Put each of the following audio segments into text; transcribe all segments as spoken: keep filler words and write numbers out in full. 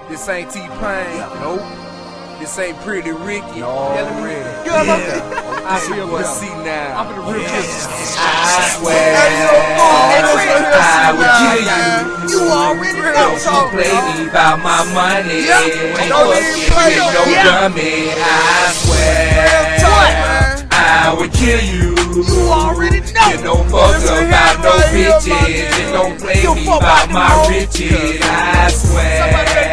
This ain't T-Pain. Nope. This ain't Pretty Ricky. No, Already. yeah. Yeah. I see what see now. I'm in the real business. I swear I would kill you. You already know. Don't play me about my money. Yeah. Ain't Don't fucking even play with no- no Yeah. dummy. I swear I would kill you. You already know. You don't fuck about no bitches. And don't play You me fuck about about my no- riches. I swear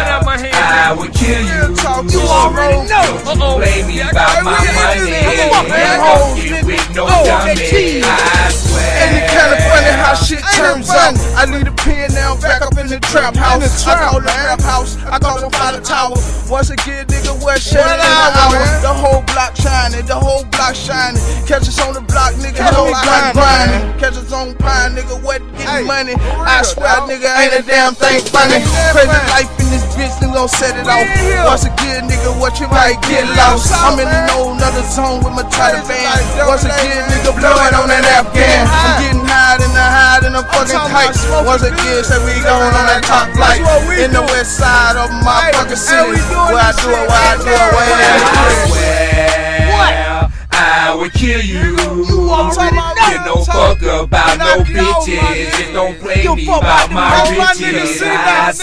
I would kill you. You already know. Don't play me about my money. Come on, man. Don't get with no Oh, dummy. that cheese. I swear. And it's kinda funny how shit turns out. I leave the pen now, back up in the trap house. I call the rap house, I call it by the tower. Once again, nigga, what shit in an hour? The whole block shining, the whole block shining. Catch us on the block, nigga, whole block grinding. Catch us on pine, nigga, what getting money? I swear, nigga, ain't a damn thing funny. Crazy life in this bitch, nigga, gon' set it off. Once again, nigga, what you might get lost. I'm in a whole nother zone with my tighter band. Once again, nigga, blow it on that Afghan. I'm getting high in the high in the fucking tight. Once again, say we going on that top flight. In the west side of my fucking city. Where I do it, where I do it, where I do it. What? I would kill you. You already know. You don't fuck about no bitches. And don't play me about my riches. I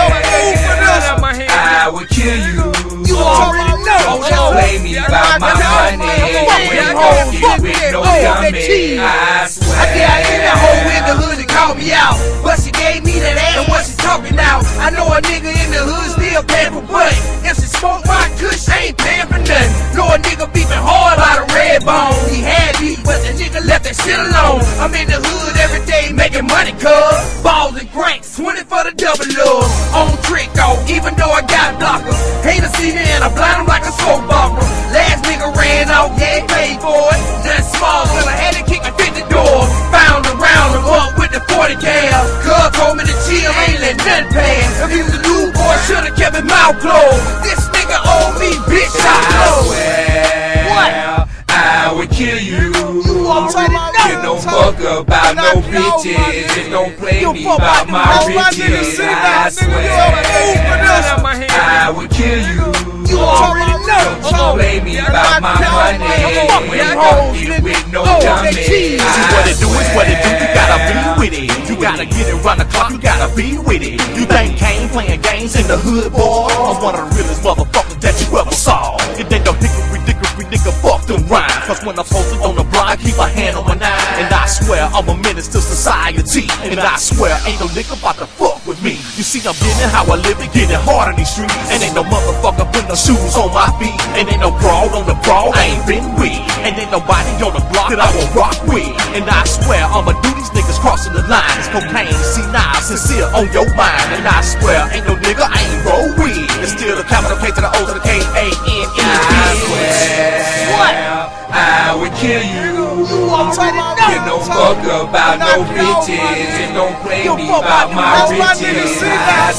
swear I would kill you. You already know. Don't play me about my money. Don't get with no dummy. I swear. I did I in that hoe in the hood and called me out. But she gave me that ass and what she talking now. I know a nigga in the hood still paying for butt. If she smoke my kush, I ain't paying for nothing. Know a nigga beefing hard by the red bone. He had me, but the nigga left that shit alone. I'm in the hood every day making money, cuz. Balls and cranks, twenty for the double love. On trick though, even though I got blockers. Haters see me and I blind them like a soap opera. Last nigga ran off, yeah, he paid for it. Nothing small, but I had to kick a fifty door. Found around him up with the forty cal. Cuz told me to chill, ain't let nothing pass. If he was a new boy, should've kept his mouth closed. This nigga owe me, bitch, I close. What? I would kill you. You already know. You don't fuck about no bitches. And don't play me about my riches. I swear I would kill you. You already know. Don't play me about my money. Don't get with no dummy. See what it do is what it do, you gotta be with it. You gotta get it round the clock, you gotta be with it. You think Kane playing games in the hood, boy? I'm one of the realest motherfuckers that you ever saw. It ain't no hickory dickory nigga, fuck them rhymes. Cause when I'm posted on the block, I keep a hand on my nine. And I swear I'm a menace to society. And I swear ain't no nigga about to fuck with me. You see I'm getting how I live and getting hard in these streets. And ain't no motherfucker putting no shoes on my feet. And ain't no broad on the broad I ain't been with. And ain't nobody on the block that I will rock with. And I swear I'ma do these niggas crossing the lines. Cocaine, C nine, sincere on your mind. And I swear ain't no nigga I ain't roll with. It's still the capital K to the O to the K A N N E. What? I would kill you. You already know. You don't fuck about no bitches. And don't play me about my riches. I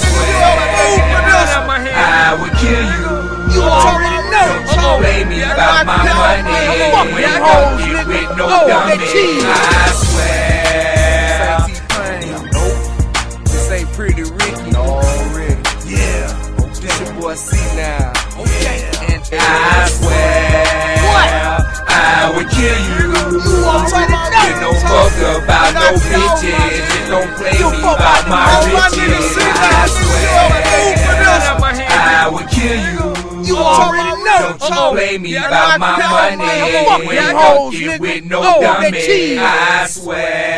swear I would kill you. You already know. Don't play me about my money. Don't get with no dummy. I swear. This ain't T-Pain. Nope. This ain't Pretty Ricky. Already. Yeah. This your boy C now. Okay. And I swear. I would kill you. You already know. You don't fuck about no bitches. And don't play me about my riches. I swear I would kill you. You already know. Don't play me about my money. Don't get with no dummy. I swear.